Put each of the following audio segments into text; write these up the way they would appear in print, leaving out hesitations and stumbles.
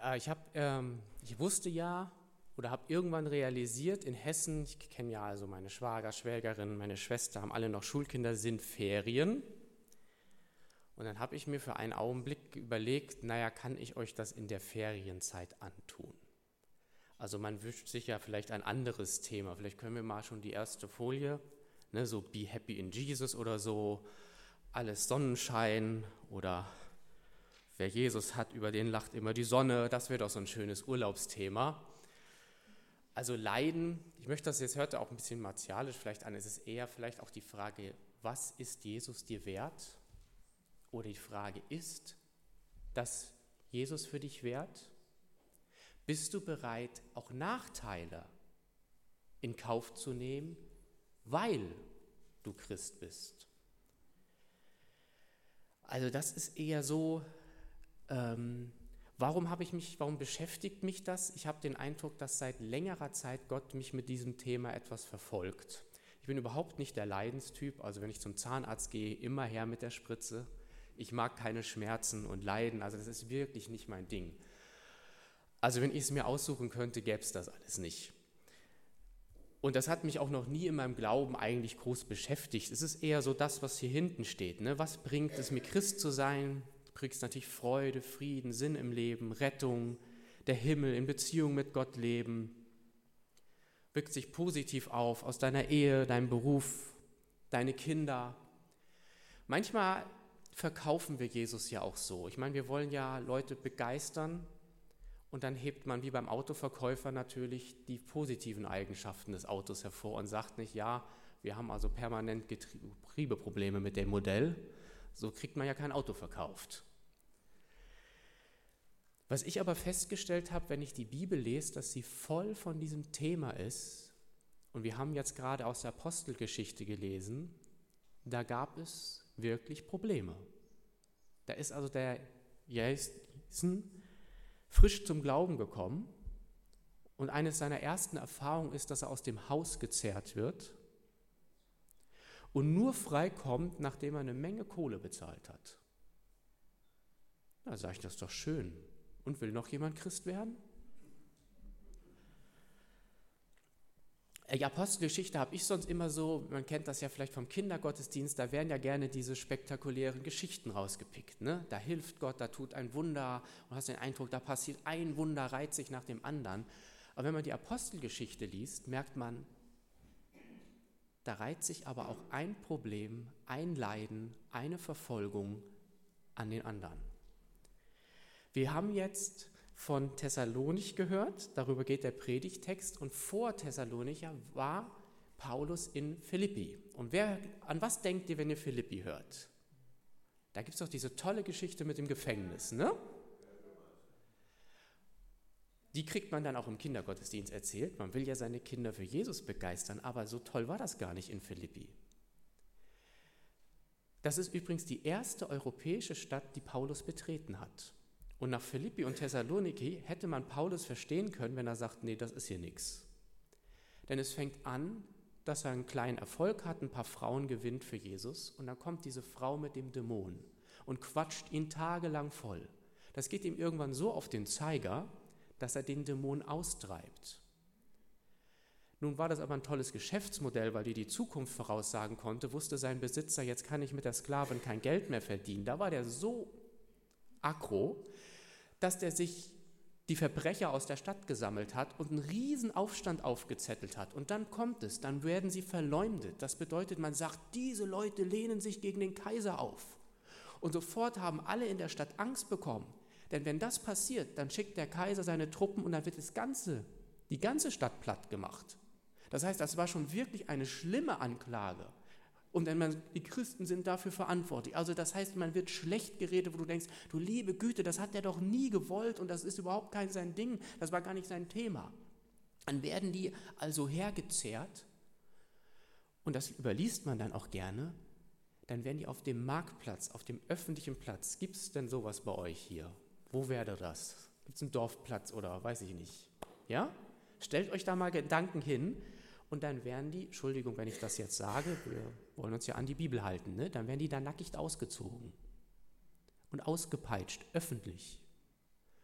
Ja, ich wusste ja oder habe irgendwann realisiert, in Hessen, ich kenne ja also meine Schwager, Schwägerin, meine Schwester, haben alle noch Schulkinder, sind Ferien. Und dann habe ich mir für einen Augenblick überlegt, naja, kann ich euch das in der Ferienzeit antun? Also man wünscht sich ja vielleicht ein anderes Thema. Vielleicht können wir mal schon die erste Folie, ne, so Be Happy in Jesus oder so, alles Sonnenschein oder wer Jesus hat, über den lacht immer die Sonne. Das wäre doch so ein schönes Urlaubsthema. Also Leiden, ich möchte das jetzt heute auch ein bisschen martialisch vielleicht an, es ist eher vielleicht auch die Frage, was ist Jesus dir wert? Oder die Frage, ist das Jesus für dich wert? Bist du bereit, auch Nachteile in Kauf zu nehmen, weil du Christ bist? Also das ist eher so, warum beschäftigt mich das? Ich habe den Eindruck, dass seit längerer Zeit Gott mich mit diesem Thema etwas verfolgt. Ich bin überhaupt nicht der Leidenstyp, also wenn ich zum Zahnarzt gehe, immer her mit der Spritze. Ich mag keine Schmerzen und Leiden, also das ist wirklich nicht mein Ding. Also wenn ich es mir aussuchen könnte, gäbe es das alles nicht. Und das hat mich auch noch nie in meinem Glauben eigentlich groß beschäftigt. Es ist eher so das, was hier hinten steht. Ne? Was bringt es mir, Christ zu sein? Du kriegst natürlich Freude, Frieden, Sinn im Leben, Rettung, der Himmel, in Beziehung mit Gott leben. Wirkt sich positiv auf, aus deiner Ehe, deinem Beruf, deine Kinder. Manchmal verkaufen wir Jesus ja auch so. Ich meine, wir wollen ja Leute begeistern und dann hebt man wie beim Autoverkäufer natürlich die positiven Eigenschaften des Autos hervor und sagt nicht, ja, wir haben also permanent Getriebeprobleme mit dem Modell, so kriegt man ja kein Auto verkauft. Was ich aber festgestellt habe, wenn ich die Bibel lese, dass sie voll von diesem Thema ist, und wir haben jetzt gerade aus der Apostelgeschichte gelesen, da gab es wirklich Probleme. Da ist also der Jason frisch zum Glauben gekommen und eines seiner ersten Erfahrungen ist, dass er aus dem Haus gezerrt wird und nur freikommt, nachdem er eine Menge Kohle bezahlt hat. Da sage ich, das ist doch schön. Und will noch jemand Christ werden? Die Apostelgeschichte habe ich sonst immer so, man kennt das ja vielleicht vom Kindergottesdienst, da werden ja gerne diese spektakulären Geschichten rausgepickt. Ne? Da hilft Gott, da tut ein Wunder und hast den Eindruck, da passiert ein Wunder, reiht sich nach dem anderen. Aber wenn man die Apostelgeschichte liest, merkt man, da reiht sich aber auch ein Problem, ein Leiden, eine Verfolgung an den anderen. Wir haben jetzt von Thessalonich gehört, darüber geht der Predigtext, und vor Thessalonicher war Paulus in Philippi. Und an was denkt ihr, wenn ihr Philippi hört? Da gibt es doch diese tolle Geschichte mit dem Gefängnis, ne? Die kriegt man dann auch im Kindergottesdienst erzählt. Man will ja seine Kinder für Jesus begeistern, aber so toll war das gar nicht in Philippi. Das ist übrigens die erste europäische Stadt, die Paulus betreten hat. Und nach Philippi und Thessaloniki hätte man Paulus verstehen können, wenn er sagt, nee, das ist hier nichts. Denn es fängt an, dass er einen kleinen Erfolg hat, ein paar Frauen gewinnt für Jesus und dann kommt diese Frau mit dem Dämon und quatscht ihn tagelang voll. Das geht ihm irgendwann so auf den Zeiger, dass er den Dämon austreibt. Nun war das aber ein tolles Geschäftsmodell, weil die Zukunft voraussagen konnte, wusste sein Besitzer, jetzt kann ich mit der Sklavin kein Geld mehr verdienen. Da war der so aggro, dass der sich die Verbrecher aus der Stadt gesammelt hat und einen riesen Aufstand aufgezettelt hat. Und dann kommt es, dann werden sie verleumdet. Das bedeutet, man sagt, diese Leute lehnen sich gegen den Kaiser auf. Und sofort haben alle in der Stadt Angst bekommen. Denn wenn das passiert, dann schickt der Kaiser seine Truppen und dann wird die ganze Stadt platt gemacht. Das heißt, das war schon wirklich eine schlimme Anklage. Und die Christen sind dafür verantwortlich. Also das heißt, man wird schlecht geredet, wo du denkst, du liebe Güte, das hat der doch nie gewollt und das ist überhaupt kein sein Ding, das war gar nicht sein Thema. Dann werden die also hergezerrt und das überliest man dann auch gerne, dann werden die auf dem Marktplatz, auf dem öffentlichen Platz, gibt es denn sowas bei euch hier? Wo wäre das? Gibt es einen Dorfplatz oder weiß ich nicht? Ja? Stellt euch da mal Gedanken hin. Und dann werden die, Entschuldigung, wenn ich das jetzt sage, wir wollen uns ja an die Bibel halten, ne? Dann werden die da nackig ausgezogen und ausgepeitscht, öffentlich.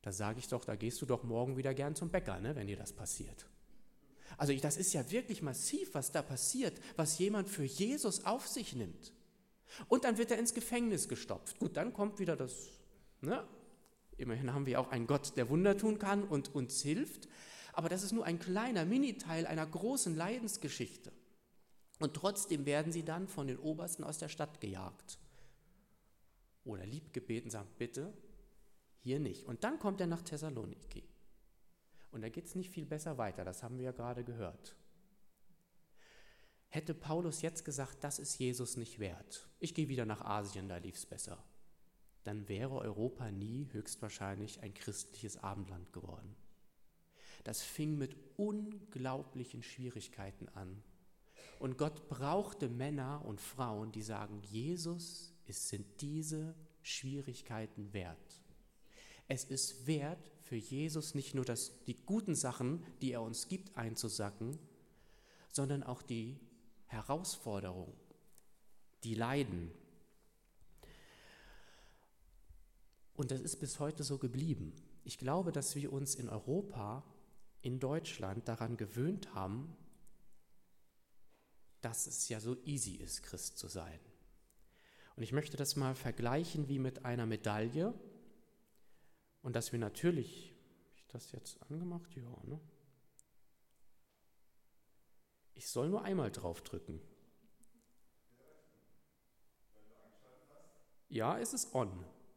Da sage ich doch, da gehst du doch morgen wieder gern zum Bäcker, ne, wenn dir das passiert. Also das ist ja wirklich massiv, was da passiert, was jemand für Jesus auf sich nimmt. Und dann wird er ins Gefängnis gestopft. Gut, dann kommt wieder das, ne? Immerhin haben wir auch einen Gott, der Wunder tun kann und uns hilft. Aber das ist nur ein kleiner Miniteil einer großen Leidensgeschichte. Und trotzdem werden sie dann von den Obersten aus der Stadt gejagt. Oder lieb gebeten, sagt, bitte, hier nicht. Und dann kommt er nach Thessaloniki. Und da geht es nicht viel besser weiter, das haben wir ja gerade gehört. Hätte Paulus jetzt gesagt, das ist Jesus nicht wert, ich gehe wieder nach Asien, da lief es besser, dann wäre Europa nie höchstwahrscheinlich ein christliches Abendland geworden. Das fing mit unglaublichen Schwierigkeiten an. Und Gott brauchte Männer und Frauen, die sagen, Jesus, es sind diese Schwierigkeiten wert. Es ist wert, für Jesus nicht nur die guten Sachen, die er uns gibt, einzusacken, sondern auch die Herausforderung, die Leiden. Und das ist bis heute so geblieben. Ich glaube, dass wir uns in Europa, in Deutschland daran gewöhnt haben, dass es ja so easy ist, Christ zu sein. Und ich möchte das mal vergleichen wie mit einer Medaille. Und dass wir natürlich, habe ich das jetzt angemacht? Ja, ne? Ich soll nur einmal draufdrücken. Ja, es ist on.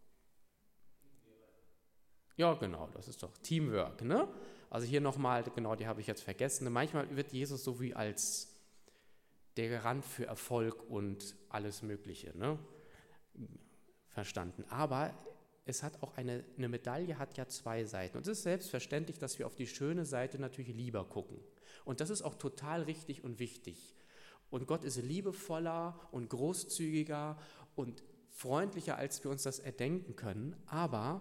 Ja, genau, das ist doch Teamwork, ne? Also hier nochmal, genau, die habe ich jetzt vergessen. Manchmal wird Jesus so wie als der Garant für Erfolg und alles Mögliche, ne, verstanden. Aber es hat auch eine Medaille hat ja zwei Seiten. Und es ist selbstverständlich, dass wir auf die schöne Seite natürlich lieber gucken. Und das ist auch total richtig und wichtig. Und Gott ist liebevoller und großzügiger und freundlicher, als wir uns das erdenken können. Aber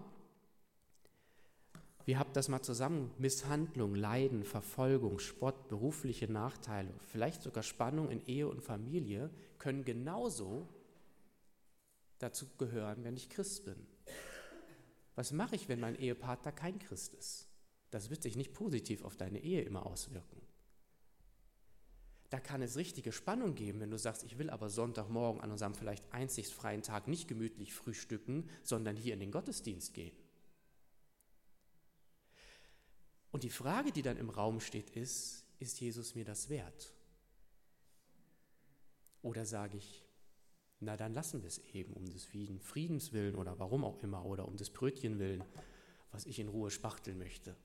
wir haben das mal zusammen, Misshandlung, Leiden, Verfolgung, Spott, berufliche Nachteile, vielleicht sogar Spannung in Ehe und Familie können genauso dazu gehören, wenn ich Christ bin. Was mache ich, wenn mein Ehepartner kein Christ ist? Das wird sich nicht positiv auf deine Ehe immer auswirken. Da kann es richtige Spannung geben, wenn du sagst, ich will aber Sonntagmorgen an unserem vielleicht einzig freien Tag nicht gemütlich frühstücken, sondern hier in den Gottesdienst gehen. Und die Frage, die dann im Raum steht, ist Jesus mir das wert? Oder sage ich, na dann lassen wir es eben um des Friedens willen oder warum auch immer oder um des Brötchen willen, was ich in Ruhe spachteln möchte.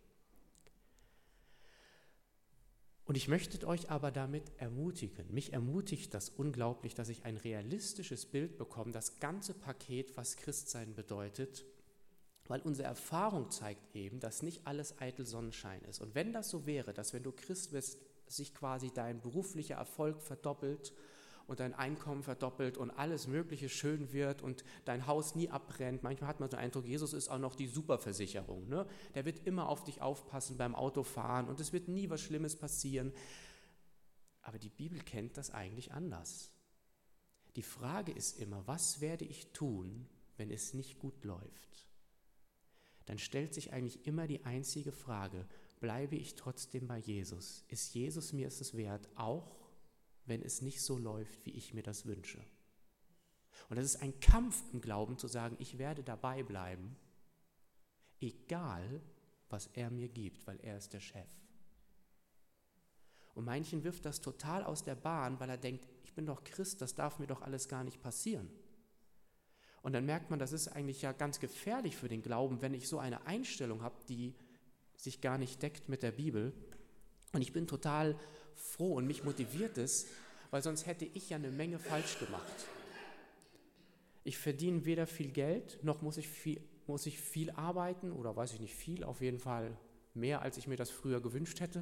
Und ich möchte euch aber damit ermutigen, mich ermutigt das unglaublich, dass ich ein realistisches Bild bekomme, das ganze Paket, was Christsein bedeutet, weil unsere Erfahrung zeigt eben, dass nicht alles eitel Sonnenschein ist. Und wenn das so wäre, dass wenn du Christ bist, sich quasi dein beruflicher Erfolg verdoppelt und dein Einkommen verdoppelt und alles Mögliche schön wird und dein Haus nie abbrennt. Manchmal hat man den Eindruck, Jesus ist auch noch die Superversicherung. Ne? Der wird immer auf dich aufpassen beim Autofahren und es wird nie was Schlimmes passieren. Aber die Bibel kennt das eigentlich anders. Die Frage ist immer, was werde ich tun, wenn es nicht gut läuft? Dann stellt sich eigentlich immer die einzige Frage, bleibe ich trotzdem bei Jesus? Ist Jesus mir es wert, auch wenn es nicht so läuft, wie ich mir das wünsche? Und das ist ein Kampf im Glauben zu sagen, ich werde dabei bleiben, egal was er mir gibt, weil er ist der Chef. Und manchen wirft das total aus der Bahn, weil er denkt, ich bin doch Christ, das darf mir doch alles gar nicht passieren. Und dann merkt man, das ist eigentlich ja ganz gefährlich für den Glauben, wenn ich so eine Einstellung habe, die sich gar nicht deckt mit der Bibel. Und ich bin total froh und mich motiviert es, weil sonst hätte ich ja eine Menge falsch gemacht. Ich verdiene weder viel Geld, noch muss ich viel arbeiten oder weiß ich nicht viel, auf jeden Fall mehr, als ich mir das früher gewünscht hätte.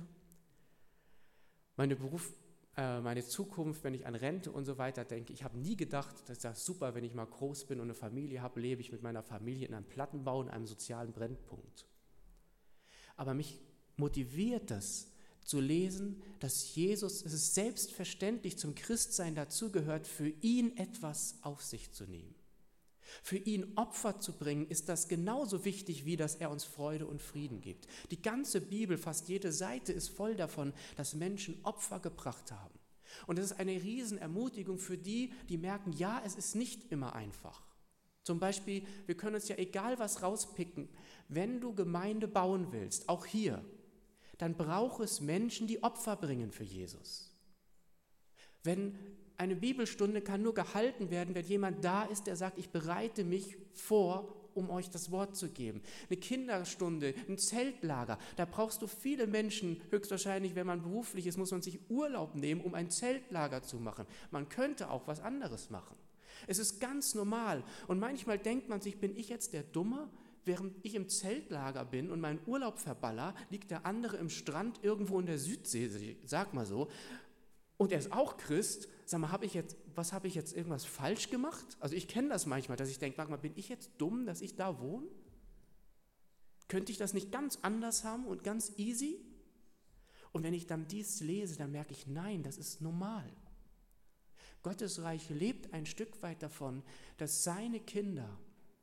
Meine Zukunft, wenn ich an Rente und so weiter denke, ich habe nie gedacht, dass das super, wenn ich mal groß bin und eine Familie habe, lebe ich mit meiner Familie in einem Plattenbau, in einem sozialen Brennpunkt. Aber mich motiviert das, zu lesen, dass Jesus, es ist selbstverständlich zum Christsein dazugehört, für ihn etwas auf sich zu nehmen. Für ihn Opfer zu bringen, ist das genauso wichtig, wie dass er uns Freude und Frieden gibt. Die ganze Bibel, fast jede Seite ist voll davon, dass Menschen Opfer gebracht haben. Und das ist eine Riesenermutigung für die, die merken, ja, es ist nicht immer einfach. Zum Beispiel, wir können uns ja egal was rauspicken, wenn du Gemeinde bauen willst, auch hier, dann braucht es Menschen, die Opfer bringen für Jesus. Wenn eine Bibelstunde kann nur gehalten werden, wenn jemand da ist, der sagt, ich bereite mich vor, um euch das Wort zu geben. Eine Kinderstunde, ein Zeltlager, da brauchst du viele Menschen, höchstwahrscheinlich, wenn man beruflich ist, muss man sich Urlaub nehmen, um ein Zeltlager zu machen. Man könnte auch was anderes machen. Es ist ganz normal und manchmal denkt man sich, bin ich jetzt der Dumme? Während ich im Zeltlager bin und meinen Urlaub verballer, liegt der andere im Strand irgendwo in der Südsee, sag mal so, und er ist auch Christ. Sag mal, habe ich jetzt irgendwas falsch gemacht? Also ich kenne das manchmal, dass ich denke, warte mal, bin ich jetzt dumm, dass ich da wohne? Könnte ich das nicht ganz anders haben und ganz easy? Und wenn ich dann dies lese, dann merke ich, nein, das ist normal. Gottes Reich lebt ein Stück weit davon, dass seine Kinder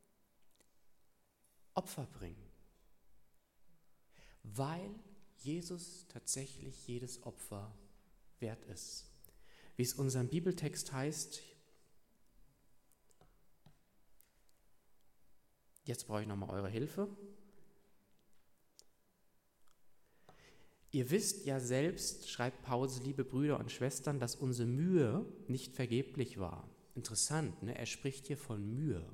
Opfer bringen, weil Jesus tatsächlich jedes Opfer wert ist. Wie es in unserem Bibeltext heißt, jetzt brauche ich nochmal eure Hilfe. Ihr wisst ja selbst, schreibt Paulus, liebe Brüder und Schwestern, dass unsere Mühe nicht vergeblich war. Interessant, ne? Er spricht hier von Mühe.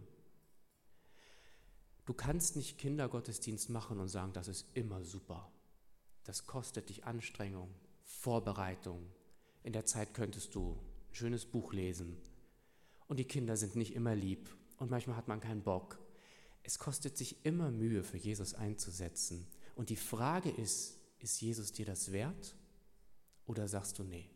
Du kannst nicht Kindergottesdienst machen und sagen, das ist immer super. Das kostet dich Anstrengung, Vorbereitung. In der Zeit könntest du ein schönes Buch lesen. Und die Kinder sind nicht immer lieb und manchmal hat man keinen Bock. Es kostet sich immer Mühe, für Jesus einzusetzen. Und die Frage ist Jesus dir das wert? Oder sagst du nee?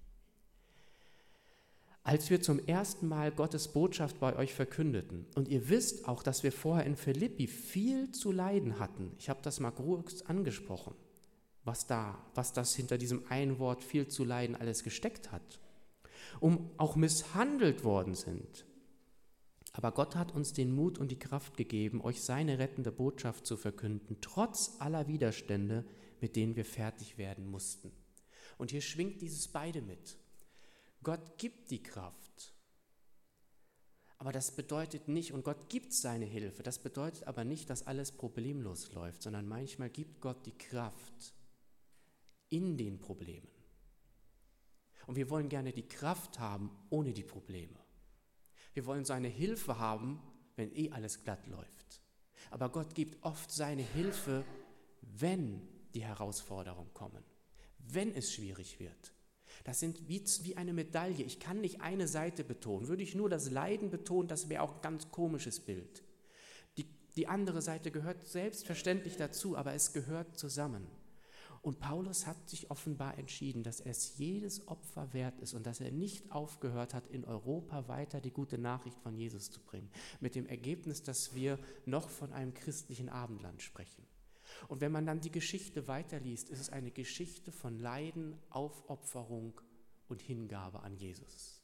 Als wir zum ersten Mal Gottes Botschaft bei euch verkündeten, und ihr wisst auch, dass wir vorher in Philippi viel zu leiden hatten, ich habe das mal kurz angesprochen, was das hinter diesem einen Wort viel zu leiden alles gesteckt hat, auch misshandelt worden sind. Aber Gott hat uns den Mut und die Kraft gegeben, euch seine rettende Botschaft zu verkünden, trotz aller Widerstände, mit denen wir fertig werden mussten. Und hier schwingt dieses beide mit. Gott gibt die Kraft, aber das bedeutet nicht, und Gott gibt seine Hilfe, das bedeutet aber nicht, dass alles problemlos läuft, sondern manchmal gibt Gott die Kraft in den Problemen. Und wir wollen gerne die Kraft haben ohne die Probleme. Wir wollen seine Hilfe haben, wenn alles glatt läuft. Aber Gott gibt oft seine Hilfe, wenn die Herausforderungen kommen, wenn es schwierig wird. Das sind wie eine Medaille. Ich kann nicht eine Seite betonen. Würde ich nur das Leiden betonen, das wäre auch ein ganz komisches Bild. Die andere Seite gehört selbstverständlich dazu, aber es gehört zusammen. Und Paulus hat sich offenbar entschieden, dass es jedes Opfer wert ist und dass er nicht aufgehört hat, in Europa weiter die gute Nachricht von Jesus zu bringen. Mit dem Ergebnis, dass wir noch von einem christlichen Abendland sprechen. Und wenn man dann die Geschichte weiterliest, ist es eine Geschichte von Leiden, Aufopferung und Hingabe an Jesus.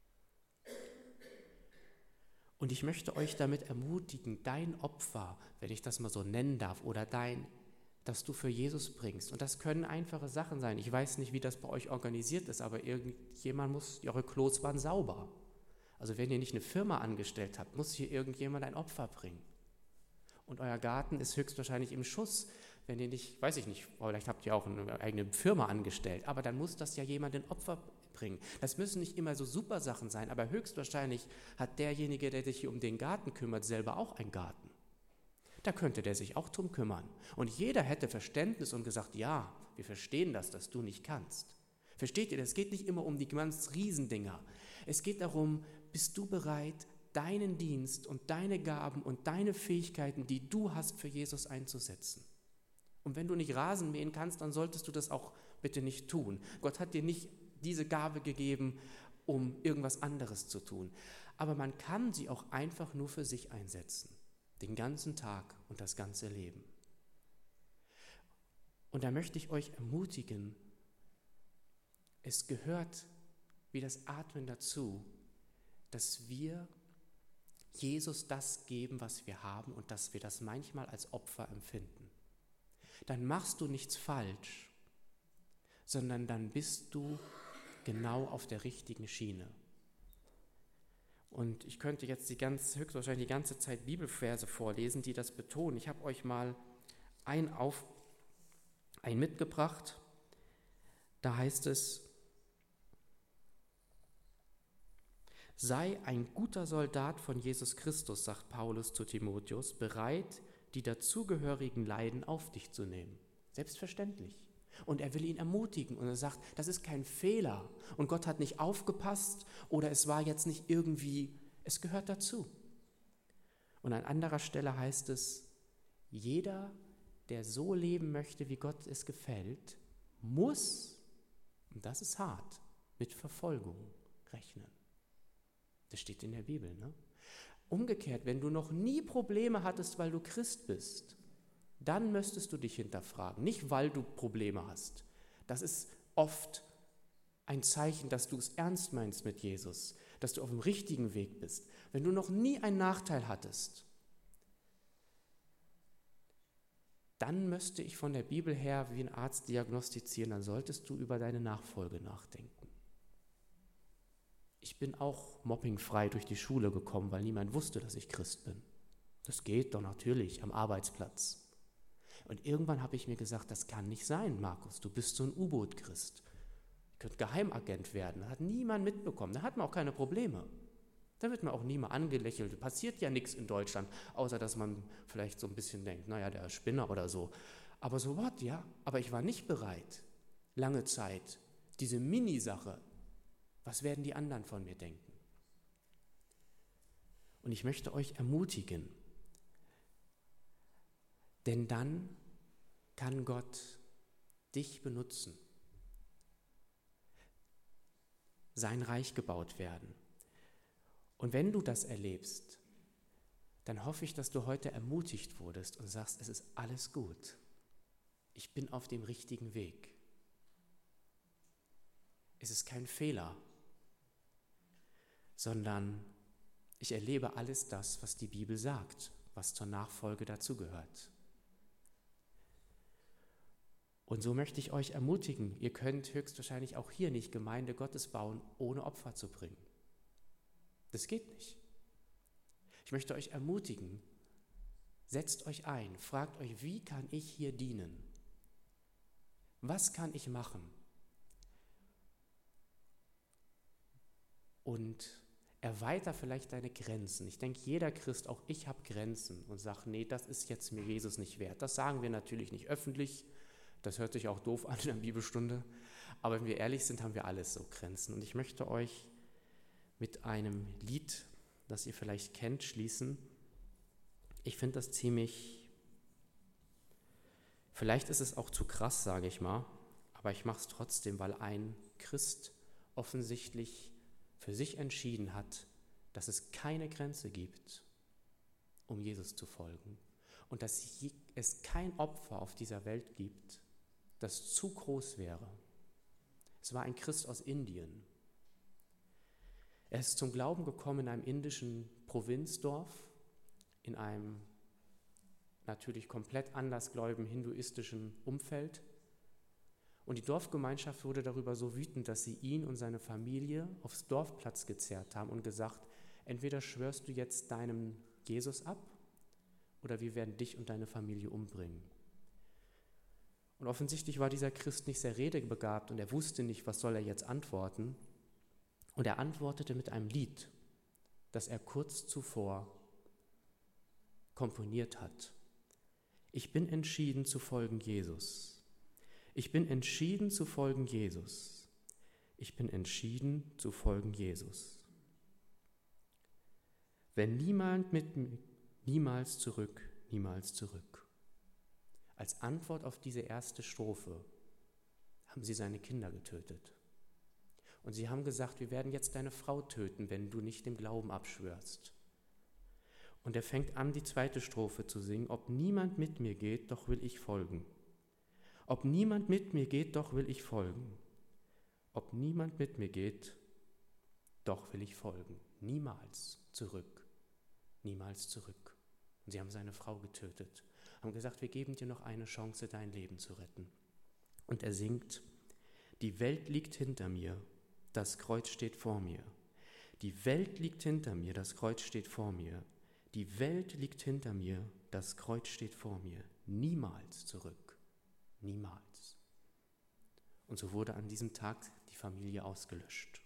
Und ich möchte euch damit ermutigen, dein Opfer, wenn ich das mal so nennen darf, oder das du für Jesus bringst. Und das können einfache Sachen sein. Ich weiß nicht, wie das bei euch organisiert ist, aber irgendjemand muss, eure Klos waren sauber. Also wenn ihr nicht eine Firma angestellt habt, muss hier irgendjemand ein Opfer bringen. Und euer Garten ist höchstwahrscheinlich im Schuss, wenn ihr nicht, weiß ich nicht, vielleicht habt ihr auch eine eigene Firma angestellt, aber dann muss das ja jemand ein Opfer bringen. Das müssen nicht immer so super Sachen sein, aber höchstwahrscheinlich hat derjenige, der sich hier um den Garten kümmert, selber auch einen Garten. Da könnte der sich auch drum kümmern. Und jeder hätte Verständnis und gesagt, ja, wir verstehen das, dass du nicht kannst. Versteht ihr, es geht nicht immer um die ganz Riesendinger. Es geht darum, bist du bereit, deinen Dienst und deine Gaben und deine Fähigkeiten, die du hast, für Jesus einzusetzen. Und wenn du nicht Rasen mähen kannst, dann solltest du das auch bitte nicht tun. Gott hat dir nicht diese Gabe gegeben, um irgendwas anderes zu tun. Aber man kann sie auch einfach nur für sich einsetzen. Den ganzen Tag und das ganze Leben. Und da möchte ich euch ermutigen, es gehört wie das Atmen dazu, dass wir Jesus das geben, was wir haben und dass wir das manchmal als Opfer empfinden. Dann machst du nichts falsch, sondern dann bist du genau auf der richtigen Schiene. Und ich könnte jetzt höchstwahrscheinlich die ganze Zeit Bibelverse vorlesen, die das betonen. Ich habe euch mal einen mitgebracht. Da heißt es: Sei ein guter Soldat von Jesus Christus, sagt Paulus zu Timotheus, bereit, die dazugehörigen Leiden auf dich zu nehmen. Selbstverständlich. Und er will ihn ermutigen und er sagt, das ist kein Fehler und Gott hat nicht aufgepasst oder es war jetzt nicht irgendwie, es gehört dazu. Und an anderer Stelle heißt es, jeder, der so leben möchte, wie Gott es gefällt, muss, und das ist hart, mit Verfolgung rechnen. Das steht in der Bibel, ne? Umgekehrt, wenn du noch nie Probleme hattest, weil du Christ bist, dann müsstest du dich hinterfragen, nicht weil du Probleme hast. Das ist oft ein Zeichen, dass du es ernst meinst mit Jesus, dass du auf dem richtigen Weg bist. Wenn du noch nie einen Nachteil hattest, dann müsste ich von der Bibel her wie ein Arzt diagnostizieren, dann solltest du über deine Nachfolge nachdenken. Ich bin auch mobbingfrei durch die Schule gekommen, weil niemand wusste, dass ich Christ bin. Das geht doch natürlich am Arbeitsplatz. Und irgendwann habe ich mir gesagt, das kann nicht sein, Markus, du bist so ein U-Boot-Christ. Ich könnte Geheimagent werden, das hat niemand mitbekommen, da hat man auch keine Probleme. Da wird man auch nie mal angelächelt, passiert ja nichts in Deutschland, außer dass man vielleicht so ein bisschen denkt, naja, der ist Spinner oder so. Aber so what, ja, aber ich war nicht bereit, lange Zeit, diese Mini-Sache, was werden die anderen von mir denken? Und ich möchte euch ermutigen, denn dann kann Gott dich benutzen, sein Reich gebaut werden. Und wenn du das erlebst, dann hoffe ich, dass du heute ermutigt wurdest und sagst, es ist alles gut. Ich bin auf dem richtigen Weg. Es ist kein Fehler, sondern ich erlebe alles das, was die Bibel sagt, was zur Nachfolge dazugehört. Und so möchte ich euch ermutigen, ihr könnt höchstwahrscheinlich auch hier nicht Gemeinde Gottes bauen, ohne Opfer zu bringen. Das geht nicht. Ich möchte euch ermutigen, setzt euch ein, fragt euch, wie kann ich hier dienen? Was kann ich machen? Und erweiter vielleicht deine Grenzen. Ich denke, jeder Christ, auch ich habe Grenzen und sage, nee, das ist jetzt mir Jesus nicht wert. Das sagen wir natürlich nicht öffentlich, das hört sich auch doof an in der Bibelstunde, aber wenn wir ehrlich sind, haben wir alles so Grenzen. Und ich möchte euch mit einem Lied, das ihr vielleicht kennt, schließen. Ich finde das vielleicht ist es auch zu krass, sage ich mal, aber ich mache es trotzdem, weil ein Christ offensichtlich für sich entschieden hat, dass es keine Grenze gibt, um Jesus zu folgen und dass es kein Opfer auf dieser Welt gibt, das zu groß wäre. Es war ein Christ aus Indien. Er ist zum Glauben gekommen in einem indischen Provinzdorf, in einem natürlich komplett andersgläubigen hinduistischen Umfeld. Und die Dorfgemeinschaft wurde darüber so wütend, dass sie ihn und seine Familie aufs Dorfplatz gezerrt haben und gesagt, entweder schwörst du jetzt deinem Jesus ab oder wir werden dich und deine Familie umbringen. Und offensichtlich war dieser Christ nicht sehr redebegabt und er wusste nicht, was soll er jetzt antworten. Und er antwortete mit einem Lied, das er kurz zuvor komponiert hat. Ich bin entschieden zu folgen Jesus. Ich bin entschieden zu folgen Jesus. Ich bin entschieden zu folgen Jesus. Wenn niemand mit mir, niemals zurück, niemals zurück. Als Antwort auf diese erste Strophe haben sie seine Kinder getötet. Und sie haben gesagt, wir werden jetzt deine Frau töten, wenn du nicht dem Glauben abschwörst. Und er fängt an, die zweite Strophe zu singen. Ob niemand mit mir geht, doch will ich folgen. Ob niemand mit mir geht, doch will ich folgen. Ob niemand mit mir geht, doch will ich folgen. Niemals zurück. niemals zurück. Und sie haben seine Frau getötet, haben gesagt, wir geben dir noch eine Chance, dein Leben zu retten. Und er singt, die Welt liegt hinter mir, das Kreuz steht vor mir. Die Welt liegt hinter mir, das Kreuz steht vor mir. Die Welt liegt hinter mir, das Kreuz steht vor mir. Niemals zurück, niemals. Und so wurde an diesem Tag die Familie ausgelöscht.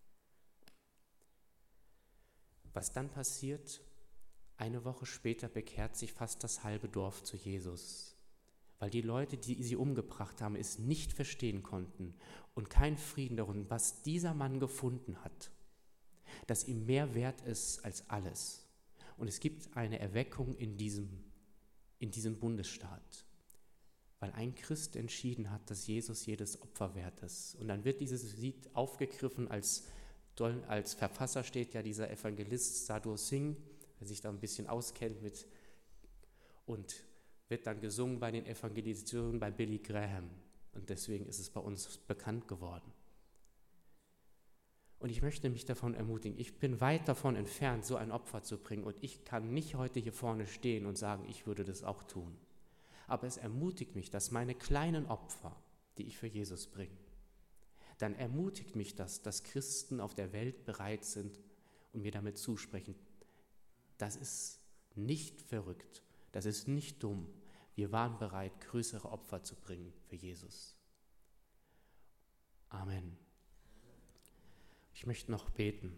Was dann passiert, eine Woche später bekehrt sich fast das halbe Dorf zu Jesus, weil die Leute, die sie umgebracht haben, es nicht verstehen konnten und keinen Frieden darum, was dieser Mann gefunden hat, dass ihm mehr wert ist als alles. Und es gibt eine Erweckung in diesem Bundesstaat, weil ein Christ entschieden hat, dass Jesus jedes Opfer wert ist. Und dann wird dieses Lied aufgegriffen, als Verfasser steht ja dieser Evangelist Sadhu Singh, der sich da ein bisschen auskennt mit, und wird dann gesungen bei den Evangelisationen bei Billy Graham. Und deswegen ist es bei uns bekannt geworden. Und ich möchte mich davon ermutigen, ich bin weit davon entfernt, so ein Opfer zu bringen. Und ich kann nicht heute hier vorne stehen und sagen, ich würde das auch tun. Aber es ermutigt mich, dass meine kleinen Opfer, die ich für Jesus bringe, dann ermutigt mich das, dass Christen auf der Welt bereit sind und mir damit zusprechen, das ist nicht verrückt, das ist nicht dumm. Wir waren bereit, größere Opfer zu bringen für Jesus. Amen. Ich möchte noch beten.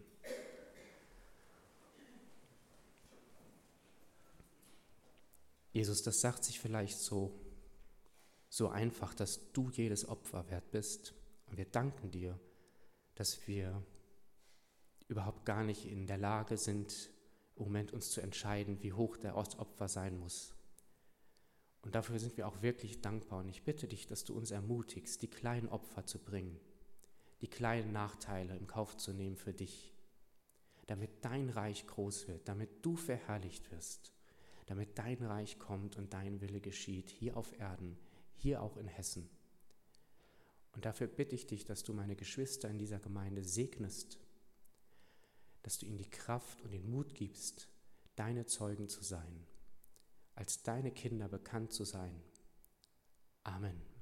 Jesus, das sagt sich vielleicht so einfach, dass du jedes Opfer wert bist. Und wir danken dir, dass wir überhaupt gar nicht in der Lage sind, im Moment uns zu entscheiden, wie hoch der Opfer sein muss. Und dafür sind wir auch wirklich dankbar. Und ich bitte dich, dass du uns ermutigst, die kleinen Opfer zu bringen, die kleinen Nachteile in Kauf zu nehmen für dich, damit dein Reich groß wird, damit du verherrlicht wirst, damit dein Reich kommt und dein Wille geschieht, hier auf Erden, hier auch in Hessen. Und dafür bitte ich dich, dass du meine Geschwister in dieser Gemeinde segnest, dass du ihnen die Kraft und den Mut gibst, deine Zeugen zu sein, als deine Kinder bekannt zu sein. Amen.